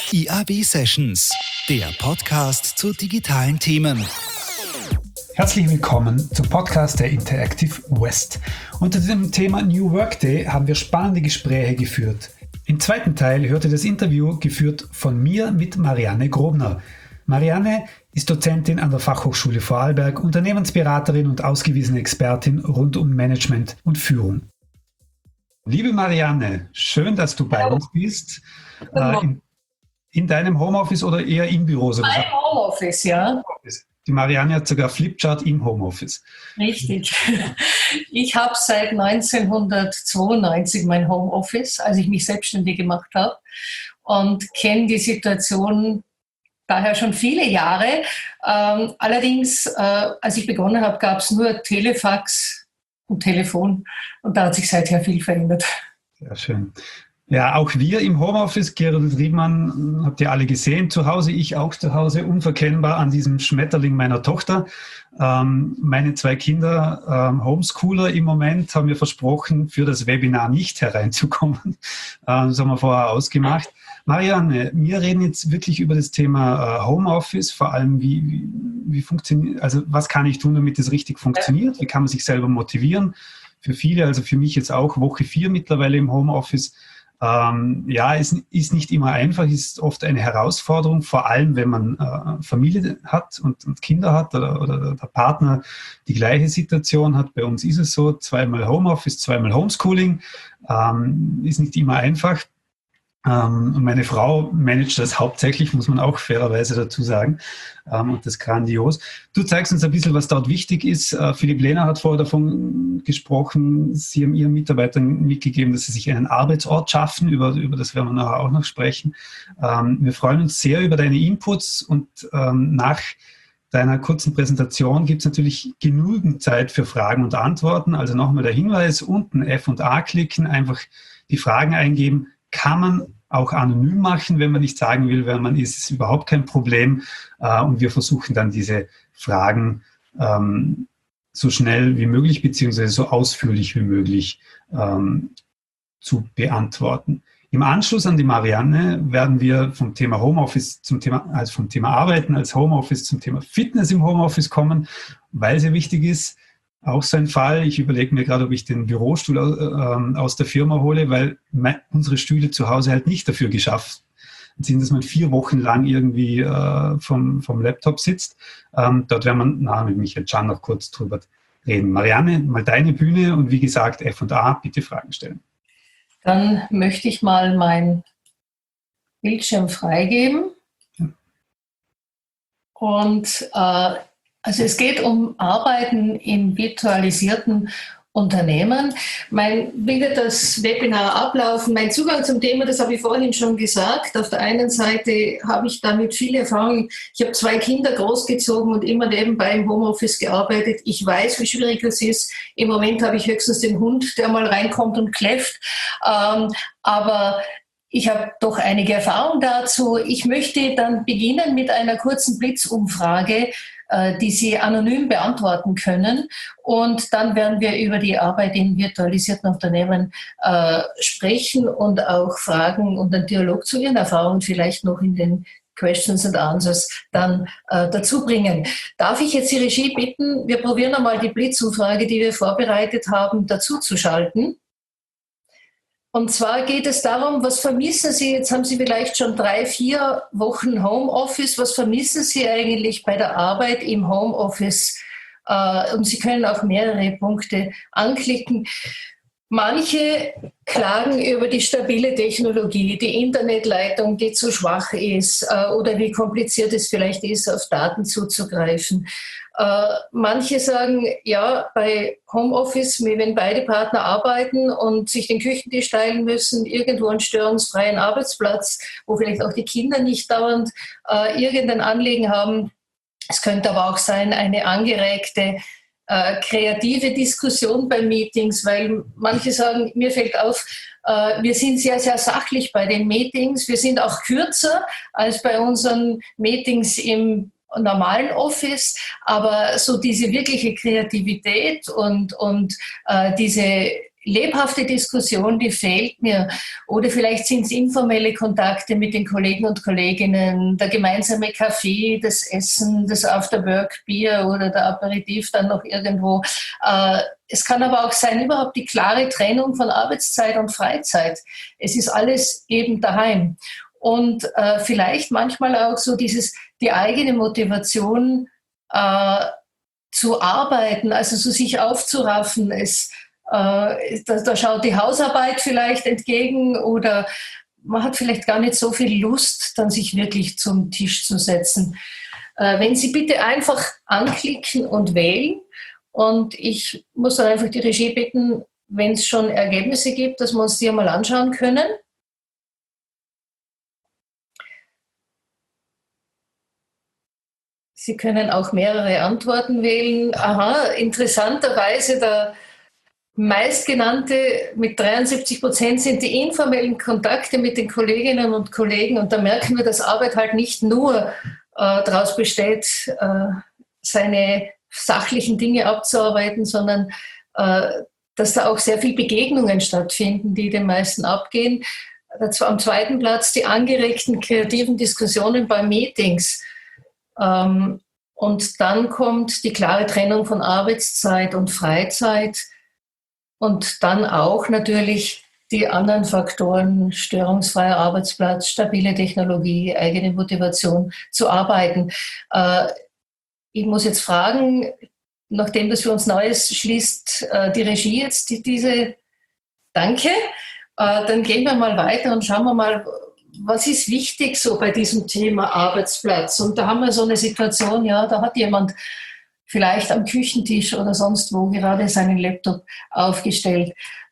IAB Sessions, der Podcast zu digitalen Themen. Herzlich willkommen zum Podcast der Interactive West. Unter dem Thema New Work Day haben wir spannende Gespräche geführt. Im zweiten Teil hört ihr das Interview geführt von mir mit Marianne Grobner. Marianne ist Dozentin an der Fachhochschule Vorarlberg, Unternehmensberaterin und ausgewiesene Expertin rund um Management und Führung. Liebe Marianne, schön, dass du bei uns bist. In deinem Homeoffice oder eher im Büro? Mein Homeoffice, ja. Die Marianne hat sogar Flipchart im Homeoffice. Richtig. Ich habe seit 1992 mein Homeoffice, als ich mich selbstständig gemacht habe, und kenne die Situation daher schon viele Jahre. Allerdings, als ich begonnen habe, gab es nur Telefax und Telefon, und da hat sich seither viel verändert. Sehr schön. Ja, auch wir im Homeoffice, Gerald und Riemann, habt ihr alle gesehen, zu Hause, ich auch zu Hause, unverkennbar an diesem Schmetterling meiner Tochter. Meine zwei Kinder, Homeschooler im Moment, haben mir versprochen, für das Webinar nicht hereinzukommen. Das haben wir vorher ausgemacht. Marianne, wir reden jetzt wirklich über das Thema Homeoffice, vor allem wie funktioniert, also was kann ich tun, damit es richtig funktioniert, wie kann man sich selber motivieren. Für viele, also für mich jetzt auch Woche 4 mittlerweile im Homeoffice. Es ist nicht immer einfach, ist oft eine Herausforderung, vor allem wenn man Familie hat und Kinder hat oder der Partner die gleiche Situation hat. Bei uns ist es so, 2-mal Homeoffice, 2-mal Homeschooling, ist nicht immer einfach. Und meine Frau managt das hauptsächlich, muss man auch fairerweise dazu sagen, und das grandios. Du zeigst uns ein bisschen, was dort wichtig ist. Philipp Lehner hat vorher davon gesprochen, Sie haben Ihren Mitarbeitern mitgegeben, dass sie sich einen Arbeitsort schaffen, über das werden wir nachher auch noch sprechen. Wir freuen uns sehr über deine Inputs und nach deiner kurzen Präsentation gibt es natürlich genügend Zeit für Fragen und Antworten. Also nochmal der Hinweis, unten F&A klicken, einfach die Fragen eingeben. Kann man auch anonym machen, wenn man nicht sagen will, wer man ist überhaupt kein Problem. Und wir versuchen dann diese Fragen so schnell wie möglich beziehungsweise so ausführlich wie möglich zu beantworten. Im Anschluss an die Marianne werden wir vom Thema Homeoffice vom Thema Arbeiten als Homeoffice zum Thema Fitness im Homeoffice kommen, weil sehr wichtig ist. Auch so ein Fall, ich überlege mir gerade, ob ich den Bürostuhl aus der Firma hole, weil unsere Stühle zu Hause halt nicht dafür geschafft sind, dass man 4 Wochen lang irgendwie vom Laptop sitzt. Dort werden wir mit Michael Can noch kurz drüber reden. Marianne, mal deine Bühne und wie gesagt, F&A, bitte Fragen stellen. Dann möchte ich mal meinen Bildschirm freigeben. Ja. Und also es geht um Arbeiten in virtualisierten Unternehmen. Wie wird das Webinar ablaufen? Mein Zugang zum Thema, das habe ich vorhin schon gesagt. Auf der einen Seite habe ich damit viel Erfahrung. Ich habe 2 Kinder großgezogen und immer nebenbei im Homeoffice gearbeitet. Ich weiß, wie schwierig das ist. Im Moment habe ich höchstens den Hund, der mal reinkommt und kläfft. Aber ich habe doch einige Erfahrung dazu. Ich möchte dann beginnen mit einer kurzen Blitzumfrage, die Sie anonym beantworten können. Und dann werden wir über die Arbeit in virtualisierten Unternehmen sprechen und auch Fragen und einen Dialog zu Ihren Erfahrungen vielleicht noch in den Questions and Answers dann dazu bringen. Darf ich jetzt die Regie bitten, wir probieren einmal die Blitzumfrage, die wir vorbereitet haben, dazu zu schalten. Und zwar geht es darum, was vermissen Sie, jetzt haben Sie vielleicht schon 3-4 Wochen Homeoffice, was vermissen Sie eigentlich bei der Arbeit im Homeoffice? Und Sie können auch mehrere Punkte anklicken. Manche klagen über die stabile Technologie, die Internetleitung, die zu schwach ist oder wie kompliziert es vielleicht ist, auf Daten zuzugreifen. Manche sagen, ja, bei Homeoffice, wenn beide Partner arbeiten und sich den Küchentisch teilen müssen, irgendwo einen störungsfreien Arbeitsplatz, wo vielleicht auch die Kinder nicht dauernd irgendein Anliegen haben. Es könnte aber auch sein, eine angeregte kreative Diskussion bei Meetings, weil manche sagen, mir fällt auf, wir sind sehr, sehr sachlich bei den Meetings. Wir sind auch kürzer als bei unseren Meetings im normalen Office, aber so diese wirkliche Kreativität und diese lebhafte Diskussion, die fehlt mir. Oder vielleicht sind es informelle Kontakte mit den Kollegen und Kolleginnen, der gemeinsame Kaffee, das Essen, das After-Work-Bier oder der Aperitif dann noch irgendwo. Es kann aber auch sein, überhaupt die klare Trennung von Arbeitszeit und Freizeit. Es ist alles eben daheim. Und vielleicht manchmal auch so die eigene Motivation zu arbeiten, also so sich aufzuraffen. Da schaut die Hausarbeit vielleicht entgegen oder man hat vielleicht gar nicht so viel Lust, dann sich wirklich zum Tisch zu setzen. Wenn Sie bitte einfach anklicken und wählen und ich muss dann einfach die Regie bitten, wenn es schon Ergebnisse gibt, dass wir uns die einmal anschauen können. Sie können auch mehrere Antworten wählen. Aha, interessanterweise der meistgenannte mit 73% sind die informellen Kontakte mit den Kolleginnen und Kollegen. Und da merken wir, dass Arbeit halt nicht nur daraus besteht, seine sachlichen Dinge abzuarbeiten, sondern dass da auch sehr viele Begegnungen stattfinden, die den meisten abgehen. Am zweiten Platz die angeregten kreativen Diskussionen bei Meetings. Und dann kommt die klare Trennung von Arbeitszeit und Freizeit und dann auch natürlich die anderen Faktoren, störungsfreier Arbeitsplatz, stabile Technologie, eigene Motivation zu arbeiten. Ich muss jetzt fragen, nachdem das für uns Neues schließt, die Regie jetzt Danke, dann gehen wir mal weiter und schauen wir mal, was ist wichtig so bei diesem Thema Arbeitsplatz? Und da haben wir so eine Situation, ja, da hat jemand vielleicht am Küchentisch oder sonst wo gerade seinen Laptop aufgestellt.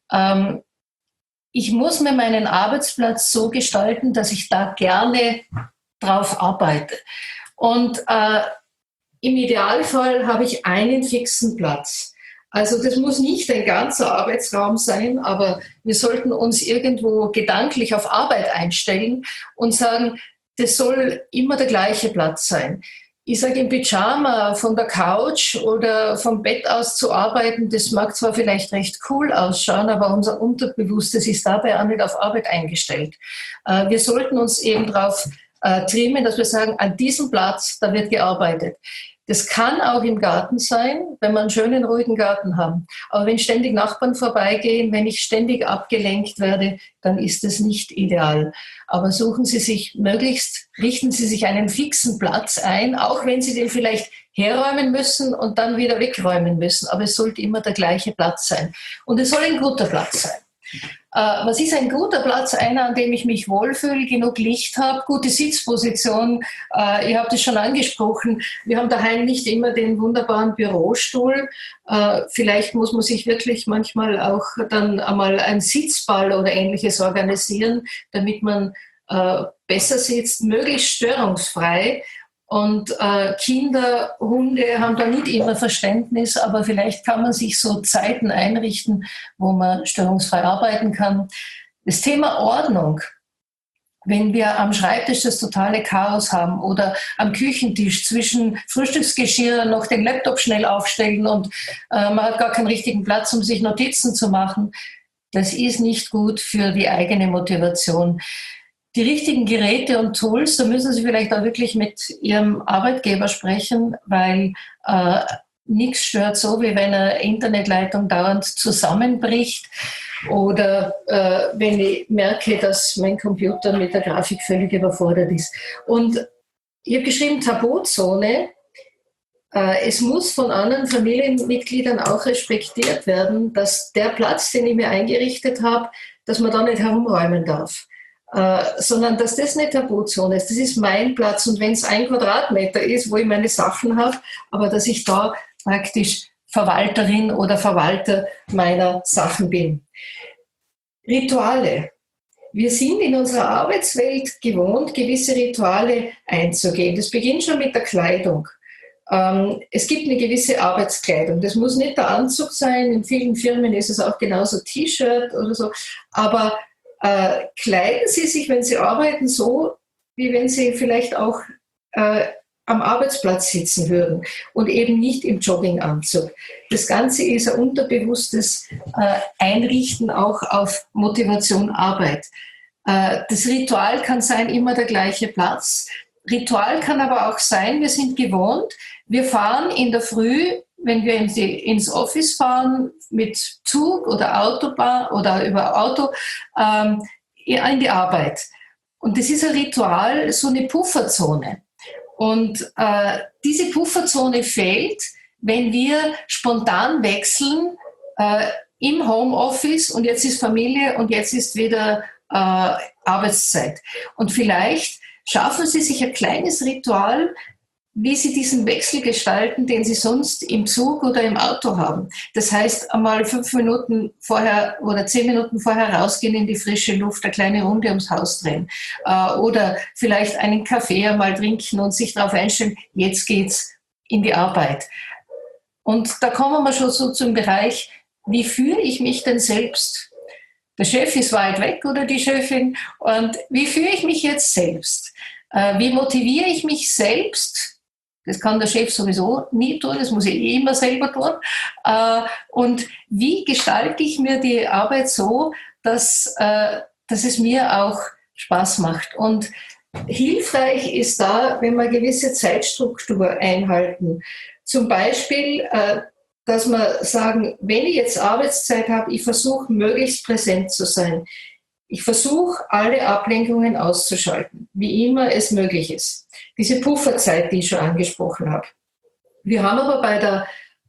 Ich muss mir meinen Arbeitsplatz so gestalten, dass ich da gerne drauf arbeite. Und im Idealfall habe ich einen fixen Platz. Also das muss nicht ein ganzer Arbeitsraum sein, aber wir sollten uns irgendwo gedanklich auf Arbeit einstellen und sagen, das soll immer der gleiche Platz sein. Ich sage, im Pyjama von der Couch oder vom Bett aus zu arbeiten, das mag zwar vielleicht recht cool ausschauen, aber unser Unterbewusstes ist dabei auch nicht auf Arbeit eingestellt. Wir sollten uns eben darauf trimmen, dass wir sagen, an diesem Platz, da wird gearbeitet. Das kann auch im Garten sein, wenn wir einen schönen, ruhigen Garten haben. Aber wenn ständig Nachbarn vorbeigehen, wenn ich ständig abgelenkt werde, dann ist das nicht ideal. Aber richten Sie sich einen fixen Platz ein, auch wenn Sie den vielleicht herräumen müssen und dann wieder wegräumen müssen. Aber es sollte immer der gleiche Platz sein. Und es soll ein guter Platz sein. Was ist ein guter Platz? Einer, an dem ich mich wohlfühle, genug Licht habe, gute Sitzposition. Ihr habt es schon angesprochen. Wir haben daheim nicht immer den wunderbaren Bürostuhl. Vielleicht muss man sich wirklich manchmal auch dann einmal ein Sitzball oder Ähnliches organisieren, damit man besser sitzt, möglichst störungsfrei. Und Kinder, Hunde haben da nicht immer Verständnis, aber vielleicht kann man sich so Zeiten einrichten, wo man störungsfrei arbeiten kann. Das Thema Ordnung, wenn wir am Schreibtisch das totale Chaos haben oder am Küchentisch zwischen Frühstücksgeschirr noch den Laptop schnell aufstellen und man hat gar keinen richtigen Platz, um sich Notizen zu machen, das ist nicht gut für die eigene Motivation. Die richtigen Geräte und Tools, da müssen Sie vielleicht auch wirklich mit Ihrem Arbeitgeber sprechen, weil nichts stört so, wie wenn eine Internetleitung dauernd zusammenbricht oder wenn ich merke, dass mein Computer mit der Grafik völlig überfordert ist. Und ich habe geschrieben, Tabuzone. Es muss von anderen Familienmitgliedern auch respektiert werden, dass der Platz, den ich mir eingerichtet habe, dass man da nicht herumräumen darf. Sondern dass das eine Tabuzone ist. Das ist mein Platz und wenn es 1 Quadratmeter ist, wo ich meine Sachen habe, aber dass ich da praktisch Verwalterin oder Verwalter meiner Sachen bin. Rituale. Wir sind in unserer Arbeitswelt gewohnt, gewisse Rituale einzugehen. Das beginnt schon mit der Kleidung. Es gibt eine gewisse Arbeitskleidung. Das muss nicht der Anzug sein. In vielen Firmen ist es auch genauso T-Shirt oder so. Aber kleiden Sie sich, wenn Sie arbeiten, so, wie wenn Sie vielleicht auch am Arbeitsplatz sitzen würden und eben nicht im Jogginganzug. Das Ganze ist ein unterbewusstes Einrichten auch auf Motivation Arbeit. Das Ritual kann sein, immer der gleiche Platz. Ritual kann aber auch sein, wir sind gewohnt, wir fahren in der Früh, wenn wir ins Office fahren, mit Zug oder Autobahn oder über Auto in die Arbeit. Und das ist ein Ritual, so eine Pufferzone. Und diese Pufferzone fehlt, wenn wir spontan wechseln im Homeoffice und jetzt ist Familie und jetzt ist wieder Arbeitszeit. Und vielleicht schaffen Sie sich ein kleines Ritual, wie Sie diesen Wechsel gestalten, den Sie sonst im Zug oder im Auto haben. Das heißt, einmal 5 Minuten vorher oder 10 Minuten vorher rausgehen in die frische Luft, eine kleine Runde ums Haus drehen. Oder vielleicht einen Kaffee einmal trinken und sich darauf einstellen, jetzt geht's in die Arbeit. Und da kommen wir schon so zum Bereich, wie fühle ich mich denn selbst? Der Chef ist weit weg oder die Chefin. Und wie fühle ich mich jetzt selbst? Wie motiviere ich mich selbst? Das kann der Chef sowieso nie tun, das muss ich immer selber tun. Und wie gestalte ich mir die Arbeit so, dass es mir auch Spaß macht? Und hilfreich ist da, wenn wir eine gewisse Zeitstruktur einhalten. Zum Beispiel, dass wir sagen, wenn ich jetzt Arbeitszeit habe, ich versuche möglichst präsent zu sein. Ich versuche, alle Ablenkungen auszuschalten, wie immer es möglich ist. Diese Pufferzeit, die ich schon angesprochen habe. Wir haben aber bei der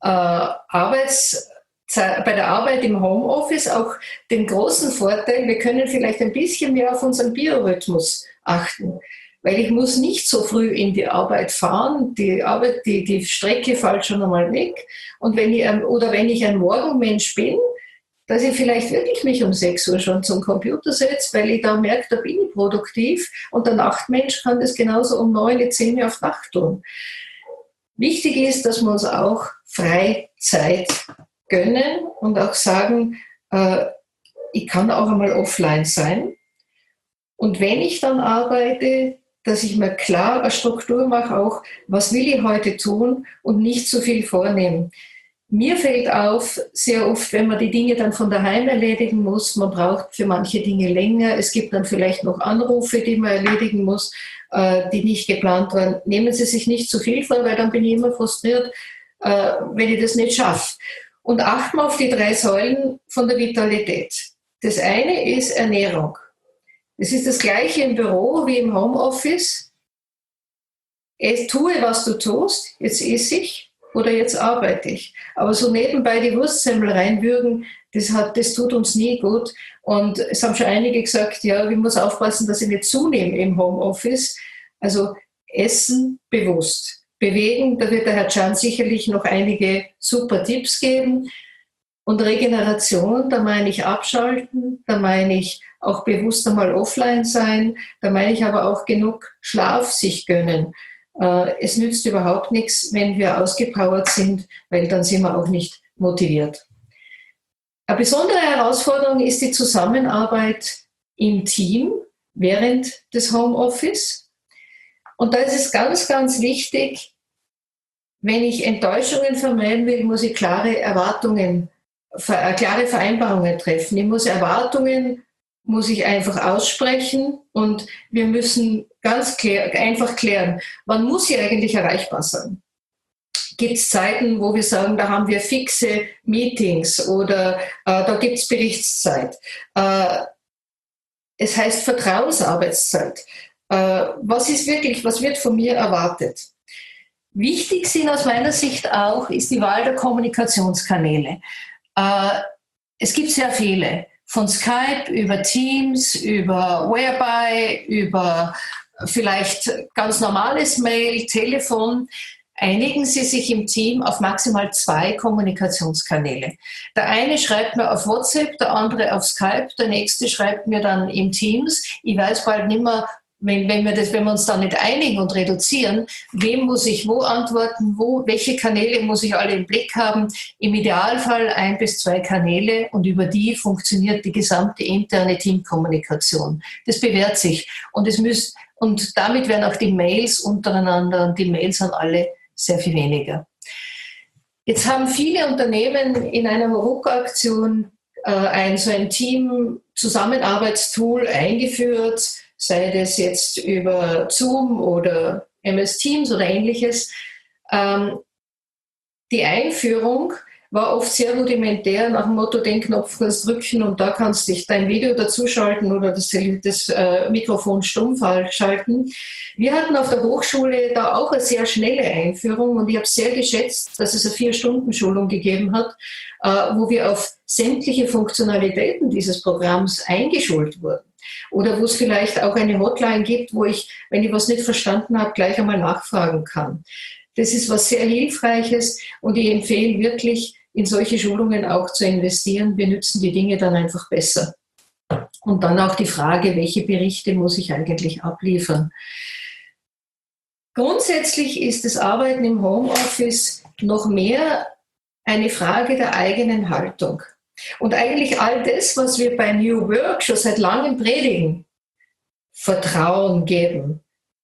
Arbeit im Homeoffice auch den großen Vorteil, wir können vielleicht ein bisschen mehr auf unseren Biorhythmus achten. Weil ich muss nicht so früh in die Arbeit fahren, die Strecke fällt schon einmal weg. Und wenn ich ein Morgenmensch bin, dass ich vielleicht wirklich mich um 6 Uhr schon zum Computer setze, weil ich da merke, da bin ich produktiv. Und der Nachtmensch kann das genauso um 9, 10 Uhr auf Nacht tun. Wichtig ist, dass wir uns auch Freizeit gönnen und auch sagen, ich kann auch einmal offline sein. Und wenn ich dann arbeite, dass ich mir klar eine Struktur mache, auch was will ich heute tun und nicht so viel vornehmen. Mir fällt auf, sehr oft, wenn man die Dinge dann von daheim erledigen muss, man braucht für manche Dinge länger, es gibt dann vielleicht noch Anrufe, die man erledigen muss, die nicht geplant waren. Nehmen Sie sich nicht zu viel vor, weil dann bin ich immer frustriert, wenn ich das nicht schaffe. Und achten wir auf die 3 Säulen von der Vitalität. Das eine ist Ernährung. Es ist das Gleiche im Büro wie im Homeoffice. Tue, was du tust, jetzt esse ich oder jetzt arbeite ich. Aber so nebenbei die Wurstsemmel reinwürgen, das tut uns nie gut. Und es haben schon einige gesagt, ja, ich muss aufpassen, dass ich nicht zunehme im Homeoffice. Also Essen bewusst. Bewegen, da wird der Herr Can sicherlich noch einige super Tipps geben. Und Regeneration, da meine ich abschalten, da meine ich auch bewusst einmal offline sein, da meine ich aber auch genug Schlaf sich gönnen. Es nützt überhaupt nichts, wenn wir ausgepowert sind, weil dann sind wir auch nicht motiviert. Eine besondere Herausforderung ist die Zusammenarbeit im Team während des Homeoffice. Und da ist es ganz, ganz wichtig, wenn ich Enttäuschungen vermeiden will, muss ich klare Vereinbarungen treffen. Ich muss Erwartungen einfach aussprechen und wir müssen einfach klären, wann muss ich eigentlich erreichbar sein? Gibt es Zeiten, wo wir sagen, da haben wir fixe Meetings oder da gibt es Berichtszeit. Es heißt Vertrauensarbeitszeit. Was wird von mir erwartet? Wichtig sind aus meiner Sicht auch, ist die Wahl der Kommunikationskanäle. Es gibt sehr viele, von Skype über Teams, über Whereby, über vielleicht ganz normales Mail, Telefon. Einigen Sie sich im Team auf maximal 2 Kommunikationskanäle. Der eine schreibt mir auf WhatsApp, der andere auf Skype, der nächste schreibt mir dann in Teams. Ich weiß bald nicht mehr, wenn wir uns da nicht einigen und reduzieren, wem muss ich wo antworten, welche Kanäle muss ich alle im Blick haben? Im Idealfall 1 bis 2 Kanäle und über die funktioniert die gesamte interne Teamkommunikation. Das bewährt sich und damit werden auch die Mails untereinander und die Mails an alle sehr viel weniger. Jetzt haben viele Unternehmen in einer Horuka-Aktion so ein Team-Zusammenarbeitstool eingeführt, sei das jetzt über Zoom oder MS Teams oder ähnliches. Die Einführung war oft sehr rudimentär, nach dem Motto, den Knopf kannst drücken und da kannst du dein Video dazuschalten oder das Mikrofon stumm schalten. Wir hatten auf der Hochschule da auch eine sehr schnelle Einführung und ich habe sehr geschätzt, dass es eine 4-Stunden-Schulung gegeben hat, wo wir auf sämtliche Funktionalitäten dieses Programms eingeschult wurden. Oder wo es vielleicht auch eine Hotline gibt, wo ich, wenn ich was nicht verstanden habe, gleich einmal nachfragen kann. Das ist was sehr Hilfreiches und ich empfehle wirklich, in solche Schulungen auch zu investieren. Wir nützen die Dinge dann einfach besser. Und dann auch die Frage, welche Berichte muss ich eigentlich abliefern? Grundsätzlich ist das Arbeiten im Homeoffice noch mehr eine Frage der eigenen Haltung. Und eigentlich all das, was wir bei New Work schon seit langem predigen, Vertrauen geben,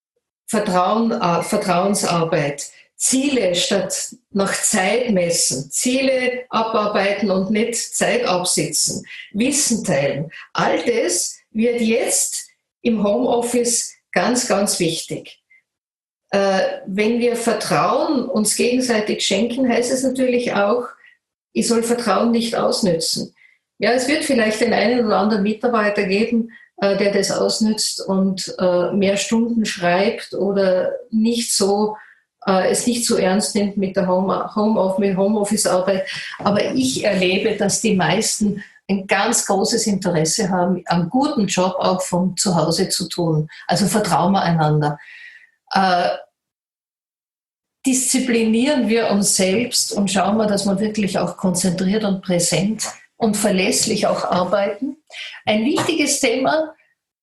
Vertrauensarbeit, Ziele statt nach Zeit messen, Ziele abarbeiten und nicht Zeit absitzen, Wissen teilen, all das wird jetzt im Homeoffice ganz, ganz wichtig. Wenn wir Vertrauen uns gegenseitig schenken, heißt es natürlich auch, ich soll Vertrauen nicht ausnützen. Ja, es wird vielleicht den einen oder anderen Mitarbeiter geben, der das ausnützt und mehr Stunden schreibt oder es nicht so ernst nimmt mit der Homeoffice-Arbeit. Aber ich erlebe, dass die meisten ein ganz großes Interesse haben, einen guten Job auch von zu Hause zu tun. Also vertrauen wir einander. Disziplinieren wir uns selbst und schauen wir, dass wir wirklich auch konzentriert und präsent und verlässlich auch arbeiten. Ein wichtiges Thema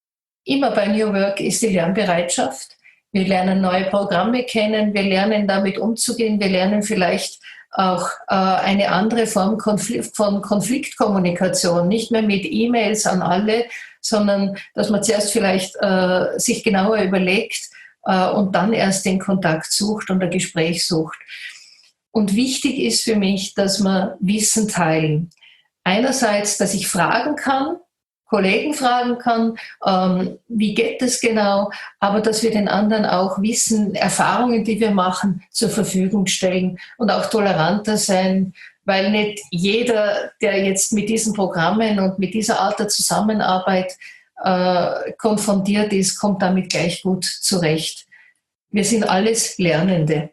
immer bei New Work ist die Lernbereitschaft. Wir lernen neue Programme kennen, wir lernen damit umzugehen, wir lernen vielleicht auch eine andere Form von Konfliktkommunikation, nicht mehr mit E-Mails an alle, sondern dass man zuerst vielleicht sich genauer überlegt, und dann erst den Kontakt sucht und ein Gespräch sucht. Und wichtig ist für mich, dass wir Wissen teilen. Einerseits, dass ich fragen kann, Kollegen fragen kann, wie geht das genau, aber dass wir den anderen auch Wissen, Erfahrungen, die wir machen, zur Verfügung stellen und auch toleranter sein, weil nicht jeder, der jetzt mit diesen Programmen und mit dieser Art der Zusammenarbeit konfrontiert ist, kommt damit gleich gut zurecht. Wir sind alles Lernende.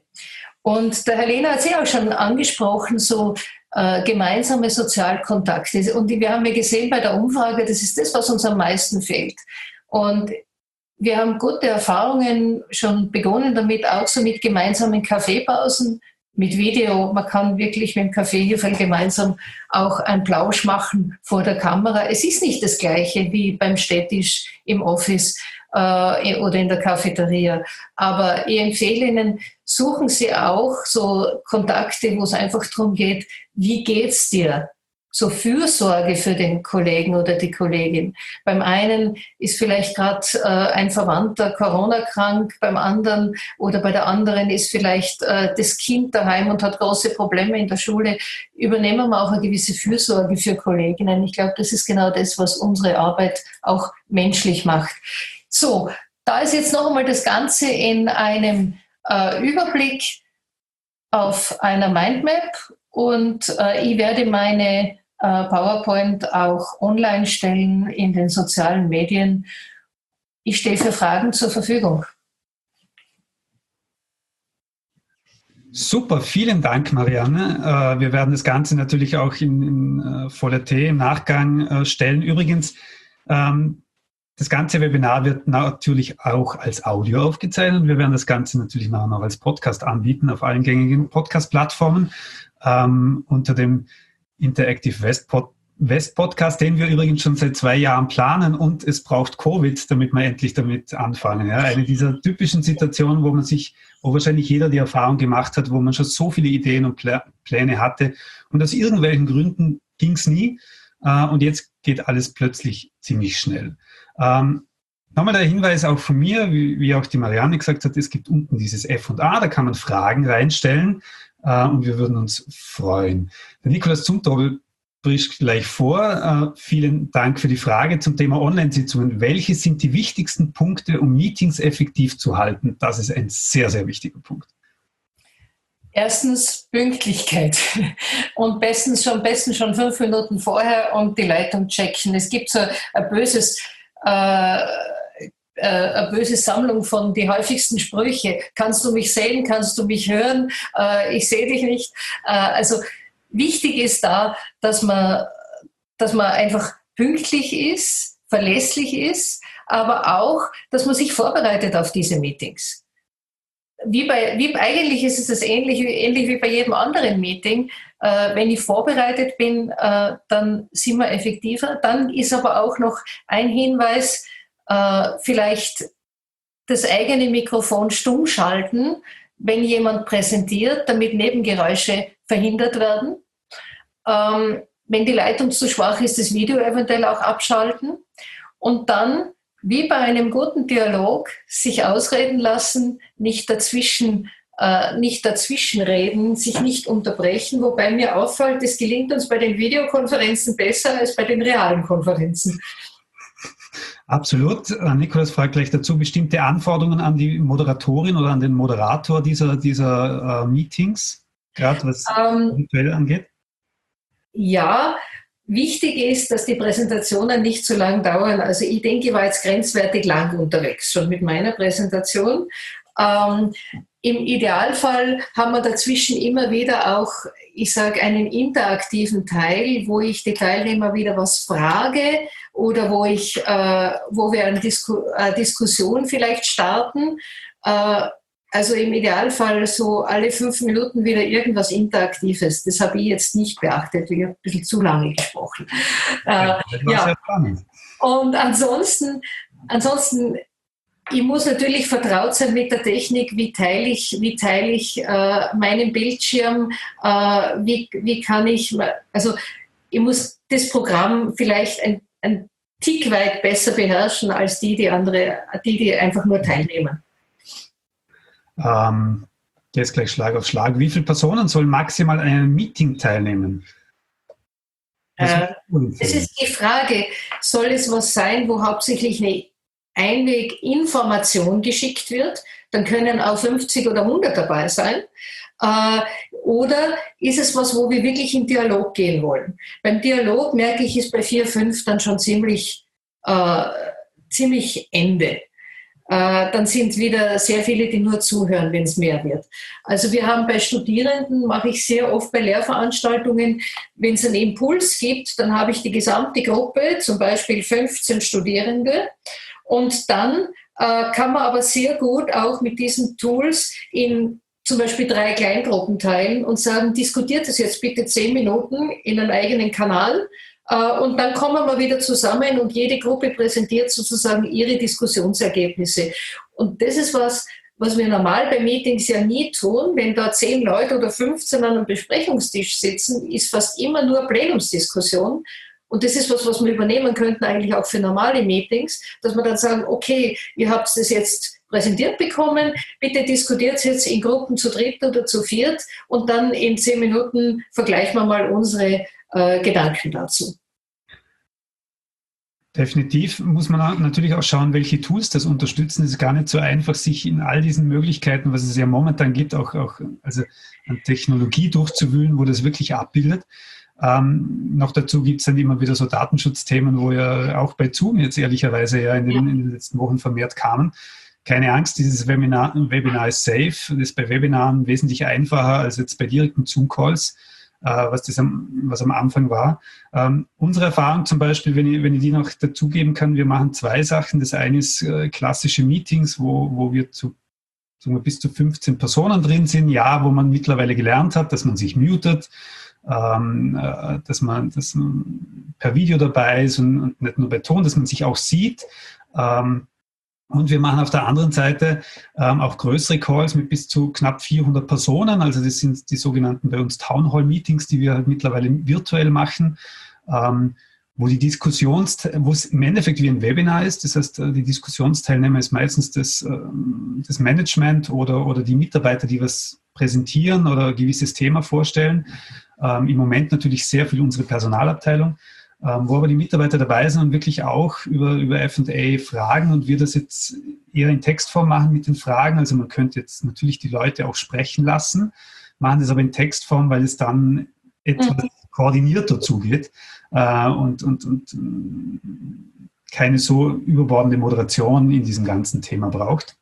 Und der Herr Lehner hat es ja auch schon angesprochen, so gemeinsame Sozialkontakte. Und wir haben ja gesehen bei der Umfrage, das ist das, was uns am meisten fehlt. Und wir haben gute Erfahrungen schon begonnen damit, auch so mit gemeinsamen Kaffeepausen, mit Video. Man kann wirklich mit dem Kaffeehilferl gemeinsam auch einen Plausch machen vor der Kamera. Es ist nicht das Gleiche wie beim Städtisch im Office oder in der Cafeteria. Aber ich empfehle Ihnen, suchen Sie auch so Kontakte, wo es einfach darum geht, wie geht's dir? So Fürsorge für den Kollegen oder die Kollegin. Beim einen ist vielleicht gerade ein Verwandter Corona-krank, beim anderen oder bei der anderen ist vielleicht das Kind daheim und hat große Probleme in der Schule. Übernehmen wir auch eine gewisse Fürsorge für Kolleginnen. Ich glaube, das ist genau das, was unsere Arbeit auch menschlich macht. So, da ist jetzt noch einmal das Ganze in einem Überblick auf einer Mindmap und ich werde meine PowerPoint auch online stellen in den sozialen Medien. Ich stehe für Fragen zur Verfügung. Super, vielen Dank, Marianne. Wir werden das Ganze natürlich auch in voller T im Nachgang stellen. Übrigens, das ganze Webinar wird natürlich auch als Audio aufgezeichnet. Wir werden das Ganze natürlich nachher noch als Podcast anbieten auf allen gängigen Podcast-Plattformen unter dem Interactive West West-Podcast, den wir übrigens schon seit 2 Jahren planen, und es braucht Covid, damit wir endlich damit anfangen. Ja, eine dieser typischen Situationen, wo wahrscheinlich jeder die Erfahrung gemacht hat, wo man schon so viele Ideen und Pläne hatte und aus irgendwelchen Gründen ging es nie, und jetzt geht alles plötzlich ziemlich schnell. Nochmal der Hinweis auch von mir, wie auch die Marianne gesagt hat, es gibt unten dieses F&A, da kann man Fragen reinstellen, und wir würden uns freuen. Der Nikolaus Zumtobel spricht gleich vor. Vielen Dank für die Frage zum Thema Online-Sitzungen. Welche sind die wichtigsten Punkte, um Meetings effektiv zu halten? Das ist ein sehr, sehr wichtiger Punkt. Erstens Pünktlichkeit und besten schon 5 Minuten vorher und die Leitung checken. Es gibt so eine böse Sammlung von die häufigsten Sprüche. Kannst du mich sehen? Kannst du mich hören? Ich sehe dich nicht. Also wichtig ist da, dass man einfach pünktlich ist, verlässlich ist, aber auch, dass man sich vorbereitet auf diese Meetings. Eigentlich ist es das ähnlich wie bei jedem anderen Meeting. Wenn ich vorbereitet bin, dann sind wir effektiver. Dann ist aber auch noch ein Hinweis, vielleicht das eigene Mikrofon stumm schalten, wenn jemand präsentiert, damit Nebengeräusche verhindert werden. Wenn die Leitung zu schwach ist, das Video eventuell auch abschalten und dann, wie bei einem guten Dialog, sich ausreden lassen, nicht dazwischen reden, sich nicht unterbrechen, wobei mir auffällt, das gelingt uns bei den Videokonferenzen besser als bei den realen Konferenzen. Absolut. Nikolaus fragt gleich dazu, bestimmte Anforderungen an die Moderatorin oder an den Moderator dieser Meetings, gerade was virtuell angeht? Ja, wichtig ist, dass die Präsentationen nicht so lang dauern. Also ich denke, ich war jetzt grenzwertig lang unterwegs, schon mit meiner Präsentation. Im Idealfall haben wir dazwischen immer wieder auch, ich sage, einen interaktiven Teil, wo ich die Teilnehmer wieder was frage oder wo wir eine Diskussion vielleicht starten. Also im Idealfall so alle 5 Minuten wieder irgendwas Interaktives. Das habe ich jetzt nicht beachtet. Ich habe ein bisschen zu lange gesprochen. Ja. Und ansonsten, ich muss natürlich vertraut sein mit der Technik. Wie teile ich meinen Bildschirm? Wie kann ich, also ich muss das Programm vielleicht ein Tick weit besser beherrschen als die einfach nur teilnehmen. Jetzt gleich Schlag auf Schlag. Wie viele Personen sollen maximal an einem Meeting teilnehmen? Das ist die Frage. Soll es was sein, wo hauptsächlich eine Einweginformation geschickt wird? Dann können auch 50 oder 100 dabei sein. Oder ist es was, wo wir wirklich in Dialog gehen wollen? Beim Dialog merke ich, ist bei 4, 5 dann schon ziemlich Ende. Dann sind wieder sehr viele, die nur zuhören, wenn es mehr wird. Also wir haben bei Studierenden, mache ich sehr oft bei Lehrveranstaltungen, wenn es einen Impuls gibt, dann habe ich die gesamte Gruppe, zum Beispiel 15 Studierende, und dann kann man aber sehr gut auch mit diesen Tools in zum Beispiel 3 Kleingruppen teilen und sagen, diskutiert das jetzt bitte 10 Minuten in einem eigenen Kanal. Und dann kommen wir wieder zusammen und jede Gruppe präsentiert sozusagen ihre Diskussionsergebnisse. Und das ist was wir normal bei Meetings ja nie tun. Wenn da 10 Leute oder 15 an einem Besprechungstisch sitzen, ist fast immer nur Plenumsdiskussion. Und das ist was wir übernehmen könnten eigentlich auch für normale Meetings, dass wir dann sagen, okay, ihr habt das jetzt präsentiert bekommen, bitte diskutiert es jetzt in Gruppen zu 3 oder zu 4 und dann in 10 Minuten vergleichen wir mal unsere Gedanken dazu. Definitiv muss man natürlich auch schauen, welche Tools das unterstützen. Es ist gar nicht so einfach, sich in all diesen Möglichkeiten, was es ja momentan gibt, auch also an Technologie durchzuwühlen, wo das wirklich abbildet. Noch dazu gibt es dann immer wieder so Datenschutzthemen, wo ja auch bei Zoom jetzt ehrlicherweise ja in den letzten Wochen vermehrt kamen. Keine Angst, dieses Webinar ist safe. Das ist bei Webinaren wesentlich einfacher als jetzt bei direkten Zoom-Calls. Was am Anfang war. Unsere Erfahrung zum Beispiel, wenn ich die noch dazugeben kann, wir machen 2 Sachen. Das eine ist klassische Meetings, wo wir bis zu 15 Personen drin sind, wo man mittlerweile gelernt hat, dass man sich mutet dass man per Video dabei ist und nicht nur bei Ton, dass man sich auch sieht. Und wir machen auf der anderen Seite auch größere Calls mit bis zu knapp 400 Personen. Also das sind die sogenannten bei uns Town Hall Meetings, die wir halt mittlerweile virtuell machen, wo wo es im Endeffekt wie ein Webinar ist. Das heißt, die Diskussionsteilnehmer ist meistens das Management oder die Mitarbeiter, die was präsentieren oder ein gewisses Thema vorstellen. Im Moment natürlich sehr viel unsere Personalabteilung, wo aber die Mitarbeiter dabei sind und wirklich auch über F&A fragen und wir das jetzt eher in Textform machen mit den Fragen. Also man könnte jetzt natürlich die Leute auch sprechen lassen, machen das aber in Textform, weil es dann etwas koordinierter zugeht und keine so überbordende Moderation in diesem ganzen Thema braucht.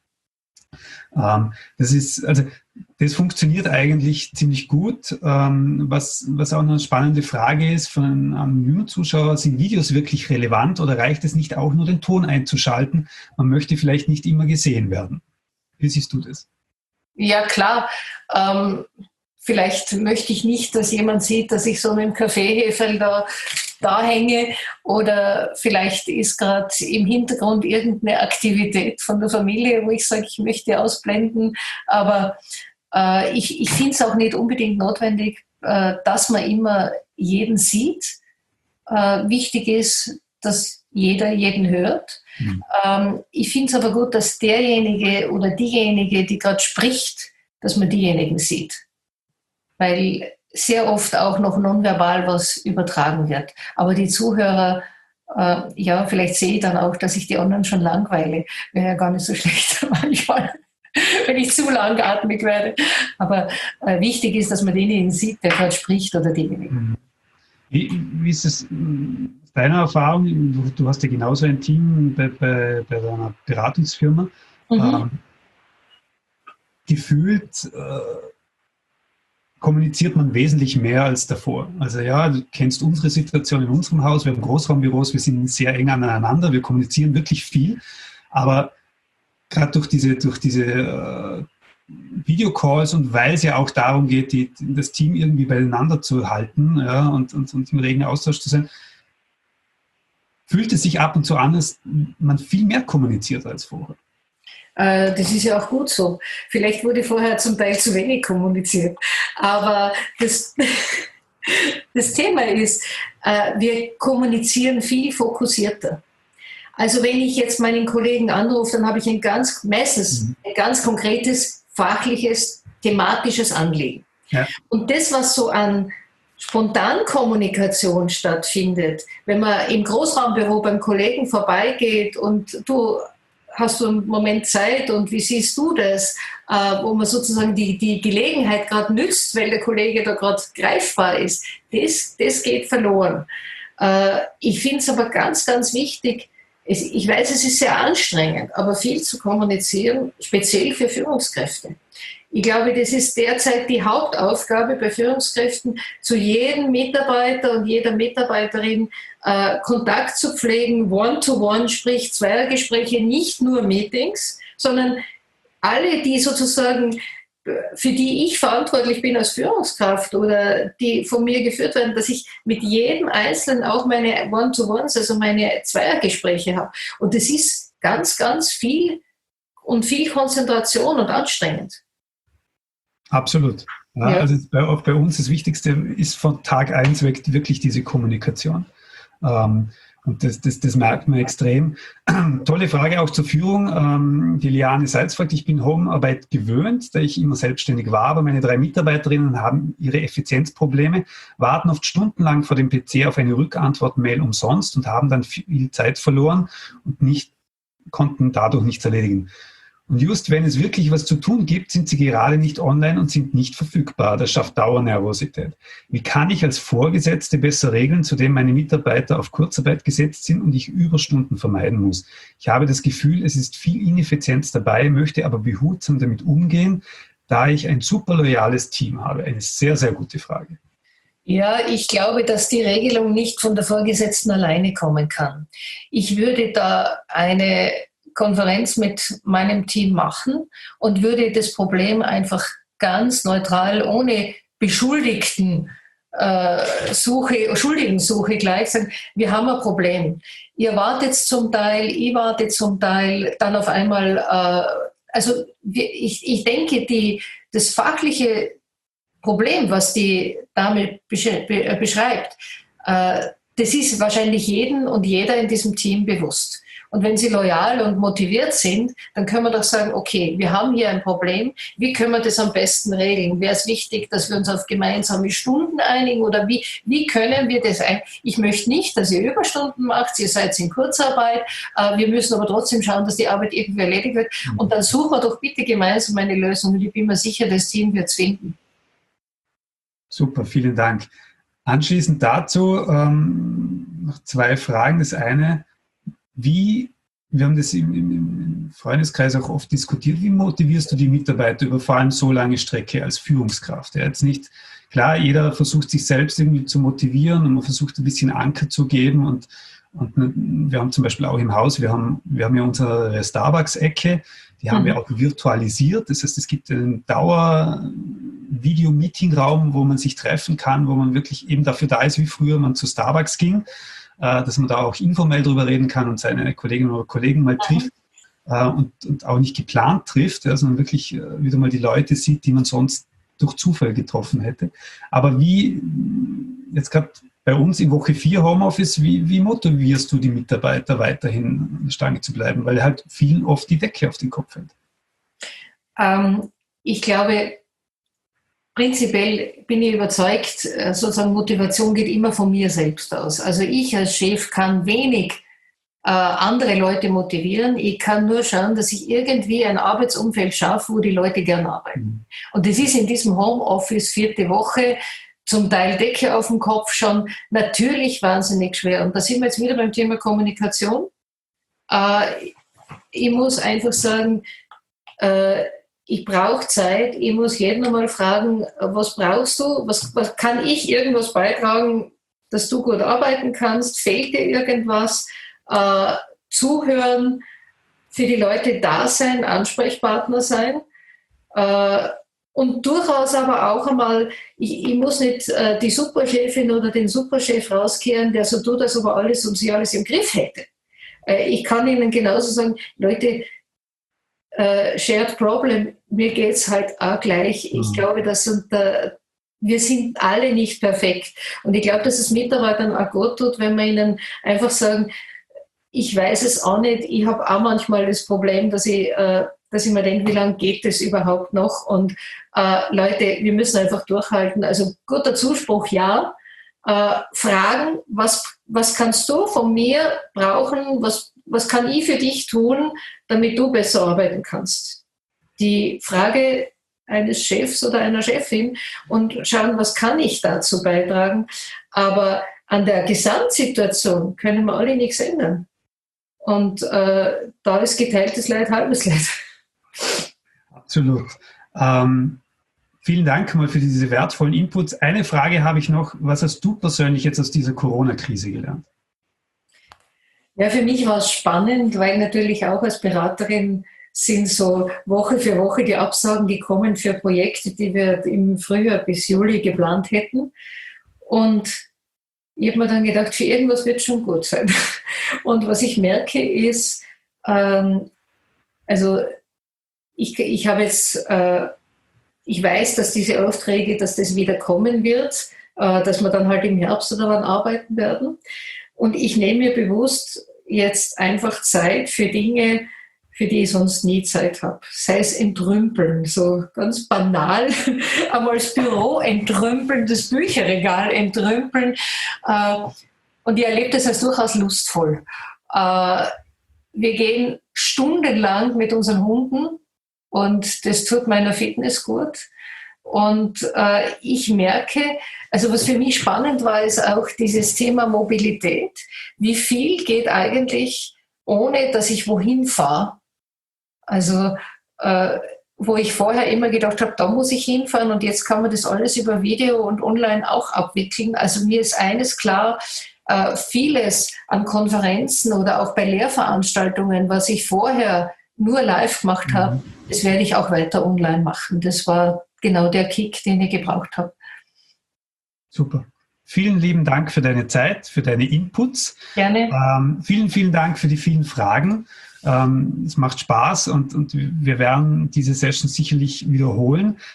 Das funktioniert eigentlich ziemlich gut. Was auch eine spannende Frage ist von einem anonymen Zuschauer, sind Videos wirklich relevant oder reicht es nicht auch nur den Ton einzuschalten? Man möchte vielleicht nicht immer gesehen werden. Wie siehst du das? Ja, klar. Vielleicht möchte ich nicht, dass jemand sieht, dass ich so mit dem Kaffeeheferl da hänge oder vielleicht ist gerade im Hintergrund irgendeine Aktivität von der Familie, wo ich sage, ich möchte ausblenden. Aber ich finde es auch nicht unbedingt notwendig, dass man immer jeden sieht. Wichtig ist, dass jeder jeden hört. Ich finde es aber gut, dass derjenige oder diejenige, die gerade spricht, dass man diejenigen sieht. Weil sehr oft auch noch nonverbal was übertragen wird. Aber die Zuhörer, vielleicht sehe ich dann auch, dass ich die anderen schon langweile. Wäre ja gar nicht so schlecht manchmal, wenn ich zu langatmig werde. Aber wichtig ist, dass man denjenigen sieht, der gerade spricht oder diejenigen. Wie ist es deiner Erfahrung? Du hast ja genauso ein Team bei deiner Beratungsfirma. Gefühlt kommuniziert man wesentlich mehr als davor. Also ja, du kennst unsere Situation in unserem Haus, wir haben Großraumbüros, wir sind sehr eng aneinander, wir kommunizieren wirklich viel, aber gerade durch diese Videocalls und weil es ja auch darum geht, das Team irgendwie beieinander zu halten, ja, und im regen Austausch zu sein, fühlt es sich ab und zu an, dass man viel mehr kommuniziert als vorher. Das ist ja auch gut so. Vielleicht wurde vorher zum Teil zu wenig kommuniziert. Aber das Thema ist, wir kommunizieren viel fokussierter. Also wenn ich jetzt meinen Kollegen anrufe, dann habe ich meistens ein ganz konkretes, fachliches, thematisches Anliegen. Ja. Und das, was so an Spontankommunikation stattfindet, wenn man im Großraumbüro beim Kollegen vorbeigeht und hast du einen Moment Zeit und wie siehst du das, wo man sozusagen die Gelegenheit gerade nützt, weil der Kollege da gerade greifbar ist, das geht verloren. Ich finde es aber ganz, ganz wichtig, ich weiß, es ist sehr anstrengend, aber viel zu kommunizieren, speziell für Führungskräfte. Ich glaube, das ist derzeit die Hauptaufgabe bei Führungskräften, zu jedem Mitarbeiter und jeder Mitarbeiterin Kontakt zu pflegen, One-to-One, sprich Zweiergespräche, nicht nur Meetings, sondern alle, die sozusagen, für die ich verantwortlich bin als Führungskraft oder die von mir geführt werden, dass ich mit jedem Einzelnen auch meine One-to-Ones, also meine Zweiergespräche habe. Und das ist ganz, ganz viel und viel Konzentration und anstrengend. Absolut. Ja, ja. Also auch bei uns das Wichtigste ist von Tag 1 weg wirklich diese Kommunikation. Und das merkt man extrem. Tolle Frage auch zur Führung. Die Liane Seitz fragt, ich bin Homearbeit gewöhnt, da ich immer selbstständig war, aber meine 3 Mitarbeiterinnen haben ihre Effizienzprobleme, warten oft stundenlang vor dem PC auf eine Rückantwort-Mail umsonst und haben dann viel Zeit verloren und konnten dadurch nichts erledigen. Und just wenn es wirklich was zu tun gibt, sind sie gerade nicht online und sind nicht verfügbar. Das schafft Dauernervosität. Wie kann ich als Vorgesetzte besser regeln, zudem meine Mitarbeiter auf Kurzarbeit gesetzt sind und ich Überstunden vermeiden muss? Ich habe das Gefühl, es ist viel Ineffizienz dabei, möchte aber behutsam damit umgehen, da ich ein super loyales Team habe. Eine sehr, sehr gute Frage. Ja, ich glaube, dass die Regelung nicht von der Vorgesetzten alleine kommen kann. Ich würde da eine Konferenz mit meinem Team machen und würde das Problem einfach ganz neutral, ohne Beschuldigten Schuldigensuche gleich, sagen, wir haben ein Problem. Ihr wartet zum Teil, ich warte zum Teil, dann auf einmal, ich denke, das fachliche Problem, was die Dame beschreibt, das ist wahrscheinlich jedem und jeder in diesem Team bewusst. Und wenn sie loyal und motiviert sind, dann können wir doch sagen, okay, wir haben hier ein Problem, wie können wir das am besten regeln? Wäre es wichtig, dass wir uns auf gemeinsame Stunden einigen oder wie können wir das Ich möchte nicht, dass ihr Überstunden macht, ihr seid in Kurzarbeit, wir müssen aber trotzdem schauen, dass die Arbeit irgendwie erledigt wird und dann suchen wir doch bitte gemeinsam eine Lösung und ich bin mir sicher, das Team wird es finden. Super, vielen Dank. Anschließend dazu noch 2 Fragen. Das eine, wir haben das im Freundeskreis auch oft diskutiert, wie motivierst du die Mitarbeiter über vor allem so lange Strecke als Führungskraft? Ja, jetzt nicht, klar, jeder versucht sich selbst irgendwie zu motivieren und man versucht ein bisschen Anker zu geben und wir haben zum Beispiel auch im Haus, wir haben ja unsere Starbucks-Ecke, die haben wir auch virtualisiert. Das heißt, es gibt einen Dauer-Video-Meeting-Raum, wo man sich treffen kann, wo man wirklich eben dafür da ist, wie früher man zu Starbucks ging, dass man da auch informell drüber reden kann und seine Kolleginnen oder Kollegen mal trifft und auch nicht geplant trifft, sondern wirklich wieder mal die Leute sieht, die man sonst durch Zufall getroffen hätte. Aber wie jetzt gerade bei uns in Woche 4 Homeoffice, wie motivierst du die Mitarbeiter weiterhin an der Stange zu bleiben? Weil halt vielen oft die Decke auf den Kopf fällt. Ich glaube, prinzipiell bin ich überzeugt, sozusagen Motivation geht immer von mir selbst aus. Also ich als Chef kann wenig andere Leute motivieren. Ich kann nur schauen, dass ich irgendwie ein Arbeitsumfeld schaffe, wo die Leute gern arbeiten. Und das ist in diesem Homeoffice 4. Woche, zum Teil Decke auf dem Kopf schon, natürlich wahnsinnig schwer. Und da sind wir jetzt wieder beim Thema Kommunikation. Ich muss einfach sagen, ich brauche Zeit, ich muss jeden einmal fragen, was brauchst du, was kann ich irgendwas beitragen, dass du gut arbeiten kannst, fehlt dir irgendwas, zuhören, für die Leute da sein, Ansprechpartner sein und durchaus aber auch einmal, ich muss nicht die Superchefin oder den Superchef rauskehren, der so tut, als ob er alles und sie alles im Griff hätte. Ich kann ihnen genauso sagen, Leute, shared problem, mir geht es halt auch gleich. Ich glaube, wir sind alle nicht perfekt. Und ich glaube, dass es Mitarbeitern auch gut tut, wenn wir ihnen einfach sagen, ich weiß es auch nicht, ich habe auch manchmal das Problem, dass ich mir denke, wie lange geht das überhaupt noch? Und Leute, wir müssen einfach durchhalten. Also guter Zuspruch, ja. Fragen, was kannst du von mir brauchen, was kann ich für dich tun, damit du besser arbeiten kannst? Die Frage eines Chefs oder einer Chefin und schauen, was kann ich dazu beitragen. Aber an der Gesamtsituation können wir alle nichts ändern. Und da ist geteiltes Leid, halbes Leid. Absolut. Vielen Dank mal für diese wertvollen Inputs. Eine Frage habe ich noch. Was hast du persönlich jetzt aus dieser Corona-Krise gelernt? Ja, für mich war es spannend, weil natürlich auch als Beraterin sind so Woche für Woche die Absagen gekommen für Projekte, die wir im Frühjahr bis Juli geplant hätten. Und ich habe mir dann gedacht, für irgendwas wird es schon gut sein. Und was ich merke ist, also ich habe jetzt, ich weiß, dass diese Aufträge, dass das wieder kommen wird, dass wir dann halt im Herbst daran arbeiten werden. Und ich nehme mir bewusst jetzt einfach Zeit für Dinge, für die ich sonst nie Zeit habe. Sei es entrümpeln, so ganz banal, einmal das Büro entrümpeln, das Bücherregal entrümpeln. Und ich erlebe das als durchaus lustvoll. Wir gehen stundenlang mit unseren Hunden und das tut meiner Fitness gut. Und ich merke, also was für mich spannend war, ist auch dieses Thema Mobilität. Wie viel geht eigentlich, ohne dass ich wohin fahre? Also wo ich vorher immer gedacht habe, da muss ich hinfahren und jetzt kann man das alles über Video und online auch abwickeln. Also mir ist eines klar, vieles an Konferenzen oder auch bei Lehrveranstaltungen, was ich vorher nur live gemacht habe, das werde ich auch weiter online machen. Das war genau der Kick, den ich gebraucht habe. Super. Vielen lieben Dank für deine Zeit, für deine Inputs. Gerne. Vielen Dank für die vielen Fragen. Es macht Spaß und wir werden diese Session sicherlich wiederholen.